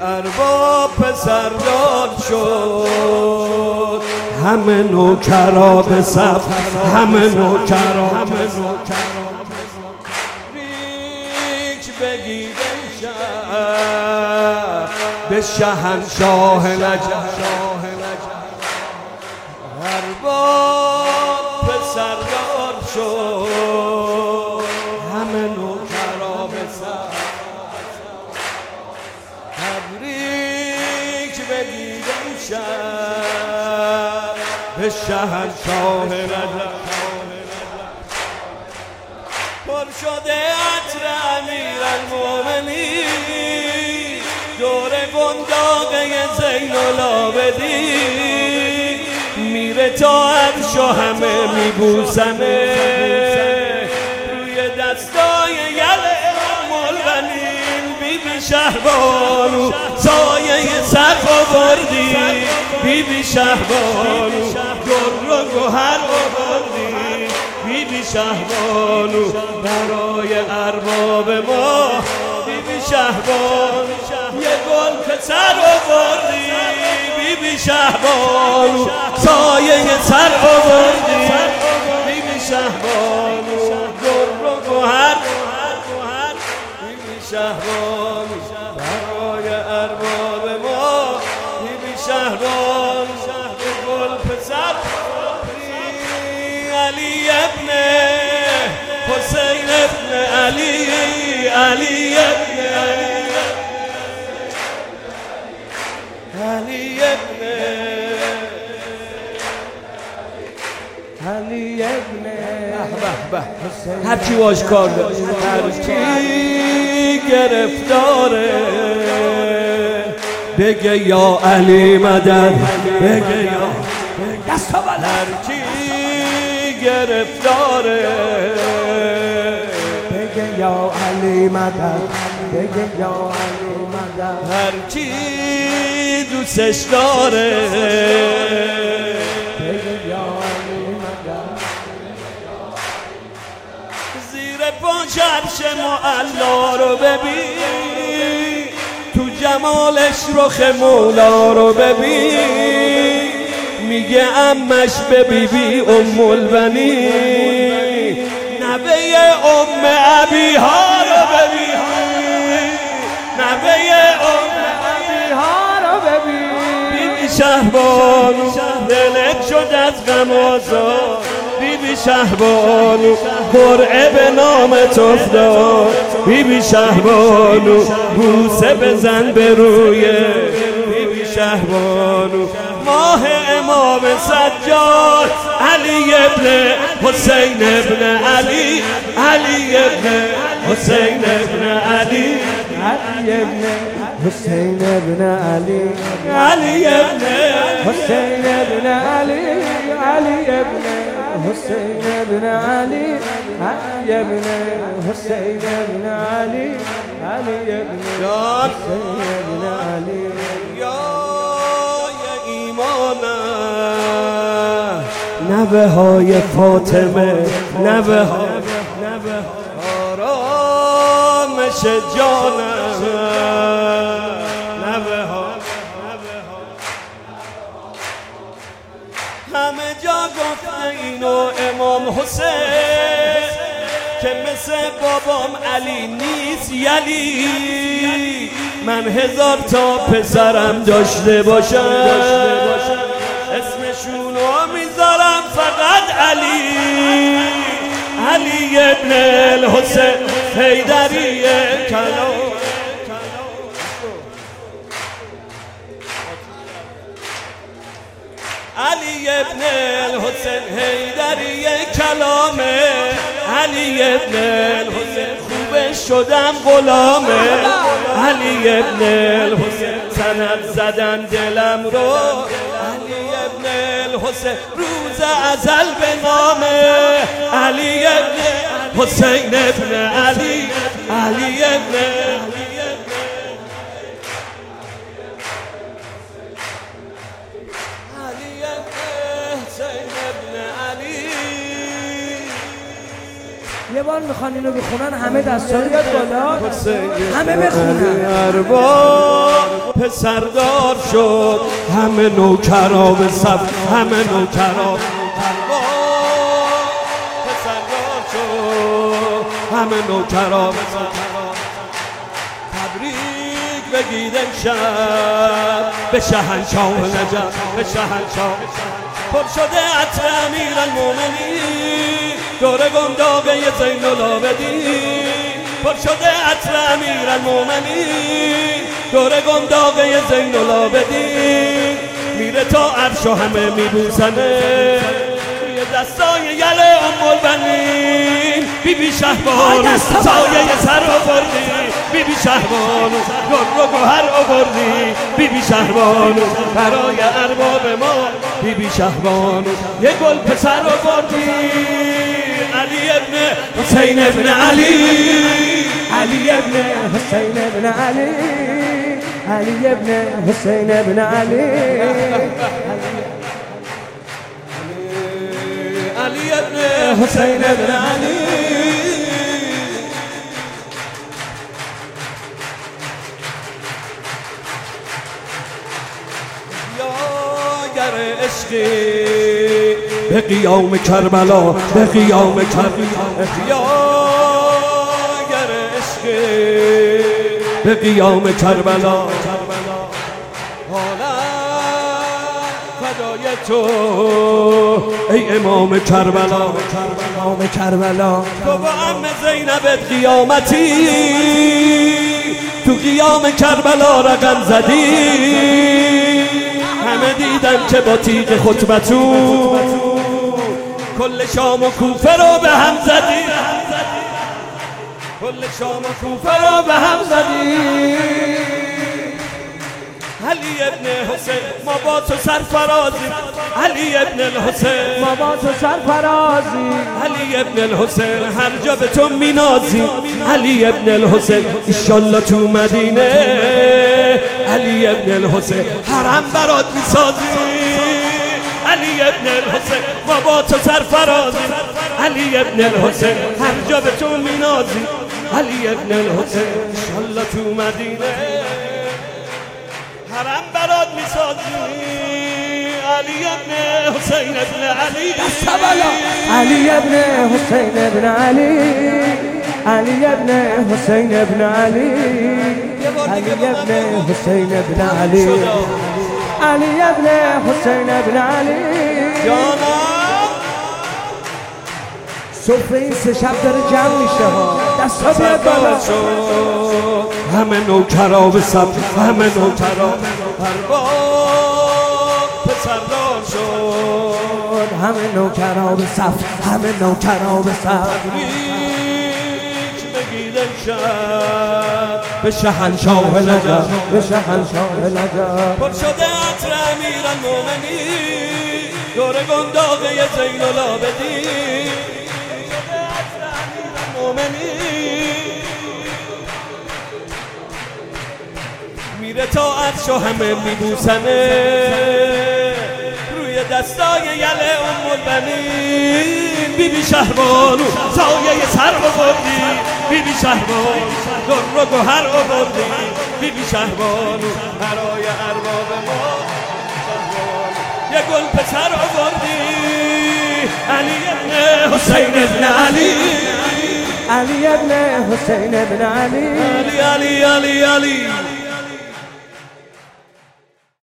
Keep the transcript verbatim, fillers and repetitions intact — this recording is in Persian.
ارباب پسردار شد، همه نوکرا به صف، همه نوکرا ریک بگید امشب به شهنشاه نجف. ارباب پسردار شد، همه نوکرا به صف، تبریک بگید امشب به شهنشاه نجف. پر شده عطر امیرالمومنین دور بنداقه زین العابدین، میره تا عرش و همه میبوسنه روی دستای یله ام-البنین. بی بی شهبانو سایه سقف آوردی، بی بی شهبانو در و گوهر آوردی، بی بی شهبانو برای ارباب ما. بی بی شهبانو یه گل پسر آوردی، بی بی شهبانو سایه سر آوردی، بی بی شهبانو در و گوهر، بی بی شهبانو برای ارباب ما. بی بی شهبانو یه گل پسر علی ابن حسین ابن علی، علی ابن علی ابن علی ابن حسین. هر کی باش کار داره، هر کی گرفتاره بگه یا علی مدد، بگه یا دستا بلند. هر کی گرفتاره بگه یا علی مدد، بگه یا علی مدد. هر کی دوستش داره بگه یا علی مدد. زیر پاش عرش معلا رو ببین، تو جمالش رخ مولا رو ببین. میگه امش به بی بی ام-البنین، نوه ام ابیها رو ببین، نوه ام ابیها رو ببین. بی بی شهبانو دلت شد از غم آزاد، بی بی شهبانو قرعه به نامت افتاد، بی بی شهبانو بوسه بزن به روی بی بی شهبانو. ماه امام سجاد علی ابن حسین ابن علی، علی ابن حسین ابن علی، علی ابن حسین ابن علی، علی ابن حسین ابن علی، علی ابن حسین ابن علی، علی ابن حسین ابن علی، علی ابن حسین ابن علی. نوه های فاطمه، نوه ها آرامش جانم، نوه ها همه جا گفته اینو امام حسین که مثل بابام علی نیست یلی. من هزار تا پسرم داشته باشم، اسمشون رو میذارم فقط علی، علی ابن الحسین حیدری کلام. علی ابن الحسین حیدری کلامه، علی ابن الحسین خوبه شدم غلامه، علی ابن الحسین سند زدن دلم رو، علی ابن الحسین روز ازل به نامه، علی ابن حسین ابن علی، علی ابن یه یه بار میخوان اینو بخونن همه دستا رو بیاد بالا، همه بخونن. ارباب پسردار شد، همه نوکرا به صف، همه نوکرا. ارباب پسردار شد، همه نوکرا به صف. تبریک بگید امشب به شهنشاه نجف، به شهنشاه. پر شده عطر امیرالمومنین، دور گنداقه زین العابدین. پر شده عطر امیرالمومنین، دور گنداقه زین العابدین. میره تا عرش و همه میبوسنه، روی دستای یل ام البنین. بی بی شهبانو سایه سر آوردی، بی بی شهبانو گر و گوهر آوردی، بی بی شهبانو برای ارباب ما. بی بی شهبانو یه گل پسر آوردی، علی ابن حسین ابن علی، علی ابن حسین ابن علی، علی ابن حسین ابن علی، علی ابن حسین ابن علی. گر عشقی به قیام کربلا، به قیام کربلا. گر عشقی به قیام کربلا، حالا فدای تو ای امام کربلا. امام کربلا تو با عم زینبت قیامتی، تو قیام کربلا رقم زدی. همه دیدن که با تیغ خطبتون کل شام و کوفه رو به هم زدی، کل شام و کوفه رو به هم زدی. علی ابن حسین ما با تو سرفرازی، علی ابن الحسین ما با تو سرفرازی، علی ابن الحسین هر جا به تو مینازی. علی ابن الحسین ایشالله تو مدینه، علی ابن الحسین حرم برات میسازی. علی ابن الحسین ما با تو سرفرازی، علی ابن الحسین هر جا به تو مینازی. علی ابن الحسین ایشالله تو مدینه حرم برات میسازی. علی ابن حسین ابن علی، علی ابن حسین ابن علی، علی ابن حسین ابن علی، علی ابن حسین ابن علی، علی ابن حسین ابن علی. سفره این سه شب داره جمع میشه ها، دستا بیاد بالا. همه نوکرا به صف، همه نوکرا. ارباب پسردار شد، همه نوکرا به صف، همه نوکرا به صف. تبریک بگید امشب به شهنشاه نجف، به شهنشاه نجف. پر شده عطر امیرالمومنین، دور گنداقه زین العابدین. میره تا عرش و همه میبوسنه، روی دستای یل ام البنین. بی بی شهبانو سایه سر آوردی، بی بی شهبانو در و گوهر آوردی، بی بی شهبانو برای ارباب ما. یه گل پسر آوردی، علی ابن حسین ابن علی، علی ابن حسین ابن علی، علی علی علی علی.